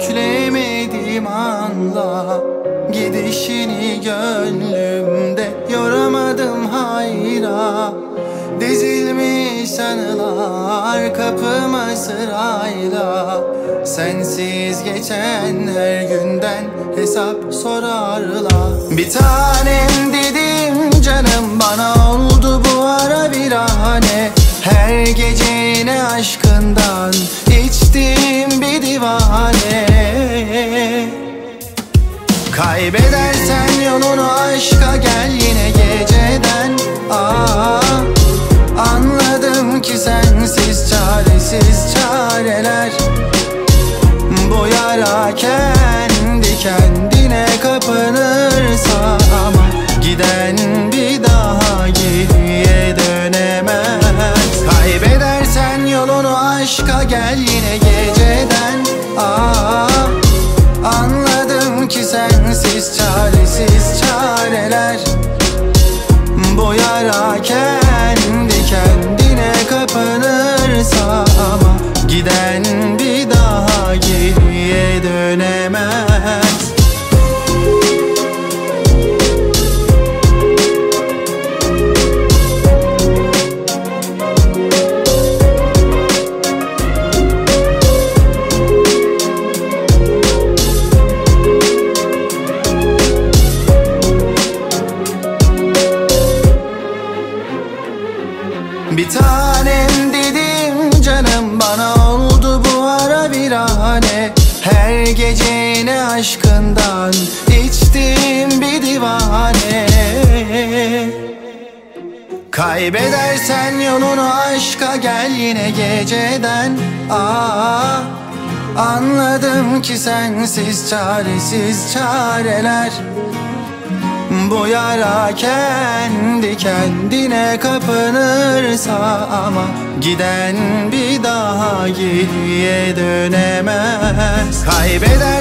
Beklemedim anla gidişini, gönlümde yoramadım hayra. Dizilmiş anılar kapıma sırayla, sensiz geçen her günden hesap sorarlar. Bir tanem dedim canım, bana oldu bu ara virane. Her gece yine aşkından içtim bir divane. Kaybedersen yolunu aşka, gel yine geceden. Anladım ki sensiz çaresiz çareler. Bu yara kendi kendine kapanırsa ama giden bir daha geriye dönemez. Kaybedersen yolunu aşka, gel yine geceden. Anladım ki sensiz çaresiz çareler. Bu yara kendi kendine kapanırsa ama giden bir daha geriye dönemez. Bir tanem dedim canım, bana oldu bu ara virane. Her gece yine aşkından içtim bir divane. Kaybedersen yolunu aşka, gel yine geceden. Anladım ki sensiz çaresiz çareler. Bu yara kendi kendine kapanırsa ama giden bir daha geriye dönemez. Kaybeder